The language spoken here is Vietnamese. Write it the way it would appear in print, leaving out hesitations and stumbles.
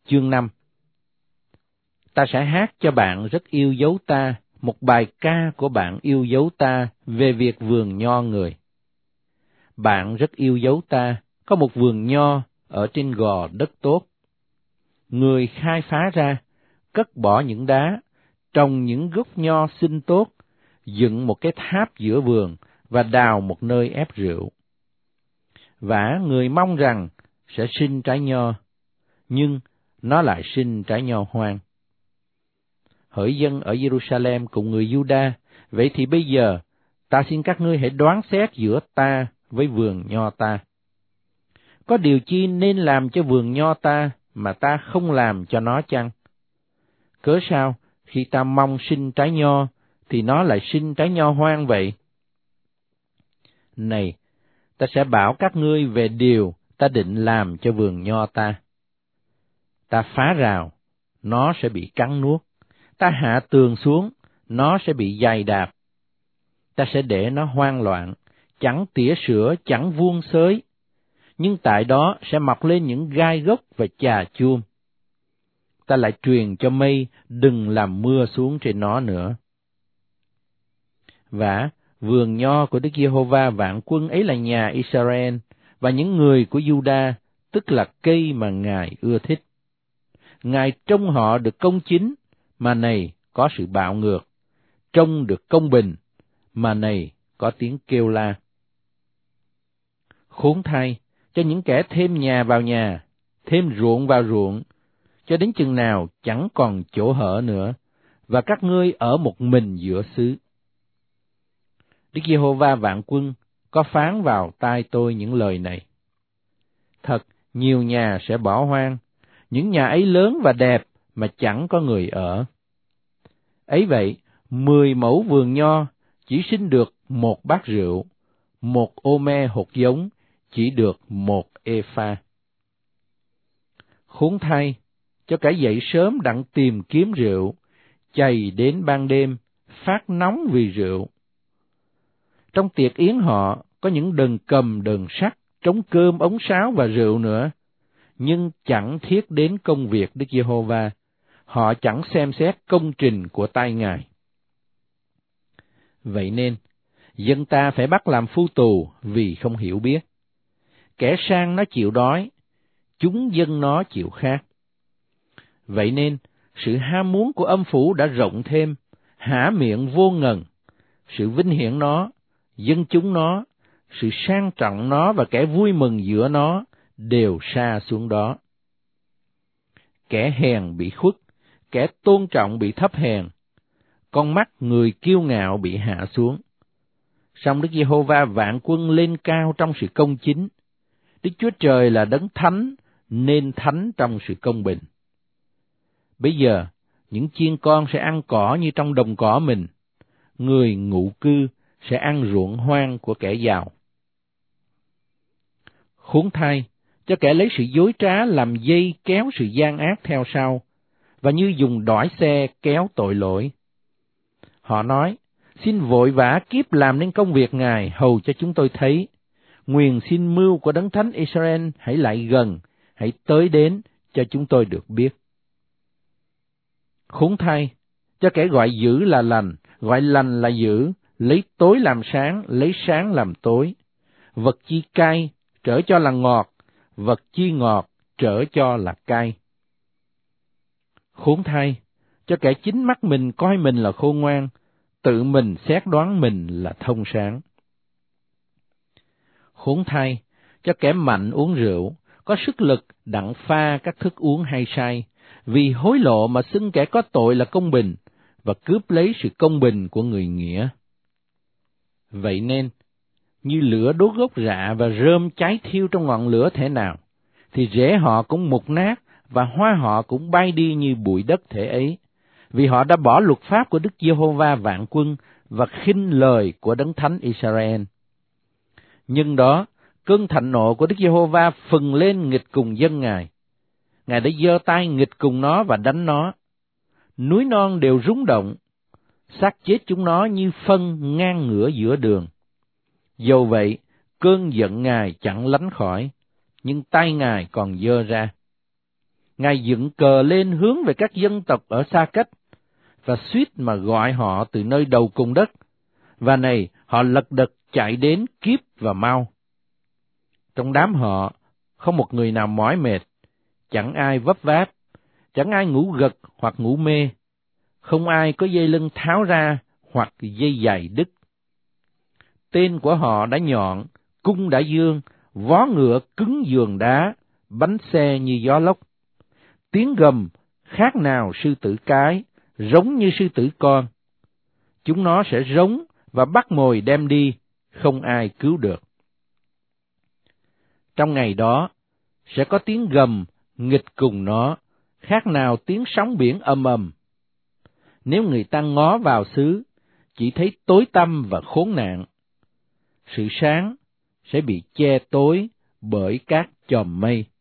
Chương 5. Ta sẽ hát cho bạn rất yêu dấu ta, một bài ca của bạn yêu dấu ta về việc vườn nho người. Bạn rất yêu dấu ta, có một vườn nho ở trên gò đất tốt. Người khai phá ra, cất bỏ những đá, trồng những gốc nho xinh tốt, dựng một cái tháp giữa vườn và đào một nơi ép rượu. Vả người mong rằng sẽ sinh trái nho, nhưng nó lại sinh trái nho hoang. Hỡi dân ở Jerusalem cùng người Juda, vậy thì bây giờ ta xin các ngươi hãy đoán xét giữa ta với vườn nho ta. Có điều chi nên làm cho vườn nho ta mà ta không làm cho nó chăng? Cớ sao khi ta mong sinh trái nho thì nó lại sinh trái nho hoang vậy? Này, ta sẽ bảo các ngươi về điều ta định làm cho vườn nho ta. Ta phá rào, nó sẽ bị cắn nuốt. Ta hạ tường xuống, nó sẽ bị giày đạp. Ta sẽ để nó hoang loạn, chẳng tỉa sữa, chẳng vuông xới. Nhưng tại đó sẽ mọc lên những gai gốc và chà chuông. Ta lại truyền cho mây đừng làm mưa xuống trên nó nữa. Vả, vườn nho của Đức Giê-hô-va vạn quân ấy là nhà Israel, và những người của Juda, tức là cây mà Ngài ưa thích. Ngài trông họ được công chính, mà này có sự bạo ngược, trông được công bình, mà này có tiếng kêu la. Khốn thay cho những kẻ thêm nhà vào nhà, thêm ruộng vào ruộng, cho đến chừng nào chẳng còn chỗ hở nữa, và các ngươi ở một mình giữa xứ. Đức Giê-hô-va vạn quân có phán vào tai tôi những lời này. Thật, nhiều nhà sẽ bỏ hoang, những nhà ấy lớn và đẹp mà chẳng có người ở. Ấy vậy, 10 mẫu vườn nho chỉ sinh được 1 bát rượu, 1 ô-me hột giống chỉ được 1 ê-pha. Khốn thay cho kẻ dậy sớm đặng tìm kiếm rượu, chày đến ban đêm, phát nóng vì rượu. Trong tiệc yến họ có những đờn cầm, đờn sắt, trống cơm, ống sáo và rượu nữa, nhưng chẳng thiết đến công việc Đức Giê-hô-va, họ chẳng xem xét công trình của tay Ngài. Vậy nên, dân ta phải bắt làm phu tù vì không hiểu biết. Kẻ sang nó chịu đói, chúng dân nó chịu khát. Vậy nên, sự ham muốn của âm phủ đã rộng thêm, há miệng vô ngần. Sự vinh hiển nó, dân chúng nó, sự sang trọng nó và kẻ vui mừng giữa nó đều sa xuống đó. Kẻ hèn bị khuất, kẻ tôn trọng bị thấp hèn, con mắt người kiêu ngạo bị hạ xuống. Song Đức Giê-hô-va vạn quân lên cao trong sự công chính. Đức Chúa Trời là đấng thánh, nên thánh trong sự công bình. Bây giờ, những chiên con sẽ ăn cỏ như trong đồng cỏ mình, người ngụ cư sẽ ăn ruộng hoang của kẻ giàu. Khốn thay cho kẻ lấy sự dối trá làm dây kéo sự gian ác theo sau, và như dùng đỏi xe kéo tội lỗi. Họ nói, xin vội vã kiếp làm nên công việc Ngài hầu cho chúng tôi thấy. Nguyền xin mưu của Đấng Thánh Israel hãy lại gần, hãy tới đến cho chúng tôi được biết. Khốn thay cho kẻ gọi dữ là lành, gọi lành là dữ, lấy tối làm sáng, lấy sáng làm tối. Vật chi cay trở cho là ngọt, vật chi ngọt trở cho là cay. Khốn thay cho kẻ chính mắt mình coi mình là khôn ngoan, tự mình xét đoán mình là thông sáng. Khốn thay cho kẻ mạnh uống rượu, có sức lực đặng pha các thức uống hay say, vì hối lộ mà xưng kẻ có tội là công bình, và cướp lấy sự công bình của người nghĩa. Vậy nên, như lửa đốt gốc rạ và rơm cháy thiêu trong ngọn lửa thế nào, thì rễ họ cũng mục nát, và hoa họ cũng bay đi như bụi đất thể ấy, vì họ đã bỏ luật pháp của Đức Giê-hô-va vạn quân và khinh lời của Đấng Thánh Israel. Nhưng đó, cơn thạnh nộ của Đức Giê-hô-va phừng lên nghịch cùng dân Ngài. Ngài đã giơ tay nghịch cùng nó và đánh nó. Núi non đều rúng động, xác chết chúng nó như phân ngang ngửa giữa đường. Dầu vậy, cơn giận Ngài chẳng lánh khỏi, nhưng tay Ngài còn giơ ra. Ngài dựng cờ lên hướng về các dân tộc ở xa cách, và suýt mà gọi họ từ nơi đầu cùng đất, và này họ lật đật chạy đến Kíp và Mau. Trong đám họ, không một người nào mỏi mệt, chẳng ai vấp váp, chẳng ai ngủ gật hoặc ngủ mê, không ai có dây lưng tháo ra hoặc dây giày đứt. Tên của họ đã nhọn, cung đã dương, vó ngựa cứng giường đá, bánh xe như gió lốc. Tiếng gầm khác nào sư tử cái, rống như sư tử con. Chúng nó sẽ rống và bắt mồi đem đi, không ai cứu được. Trong ngày đó, sẽ có tiếng gầm nghịch cùng nó, khác nào tiếng sóng biển ầm ầm. Nếu người ta ngó vào xứ, chỉ thấy tối tăm và khốn nạn. Sự sáng sẽ bị che tối bởi các chòm mây.